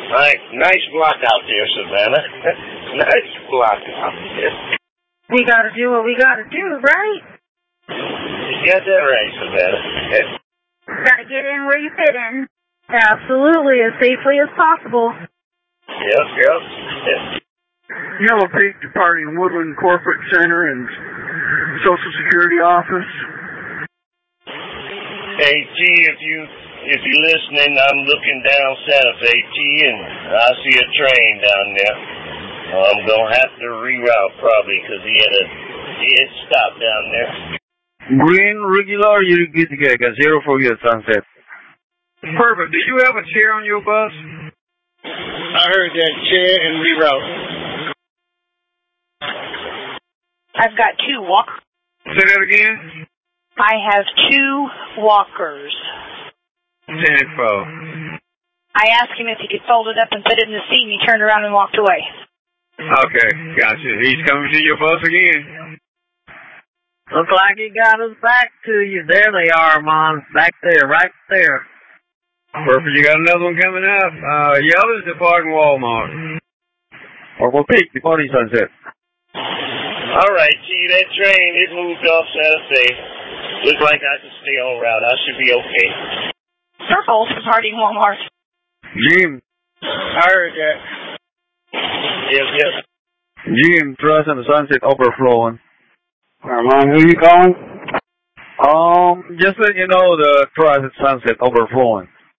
Nice block out there, Savannah. Nice block out there. We gotta do what we gotta do, right? You got that right, Savannah. Gotta get in where you fit in. Absolutely, as safely as possible. Yep. Yellow Peak departing Woodland Corporate Center and Social Security Office. Hey, T, if you're listening, I'm looking down Santa Fe, T, and I see a train down there. I'm gonna have to reroute probably because he had stopped down there. Green, regular, you're good to go. Got 0 for you at Sunset. Perfect. Do you have a chair on your bus? I heard that, chair and reroute. I've got 2 walkers. Say that again? I have 2 walkers. 10-4. I asked him if he could fold it up and put it in the seat, and he turned around and walked away. Okay, gotcha. He's coming to your bus again. Looks like he got us back to you. There they are, Mom. Back there, right there. Perfect. You got another one coming up. Yellow's departing Walmart. Purple Peak departing Sunset. All right, T, that train, it moved off Santa Fe. Looks like I can stay on route. I should be okay. Purple departing Walmart. Jim. I heard that. Yep. Jim, trust on the Sunset overflowing. Armand, who you calling? Just let you know the trust at Sunset overflowing.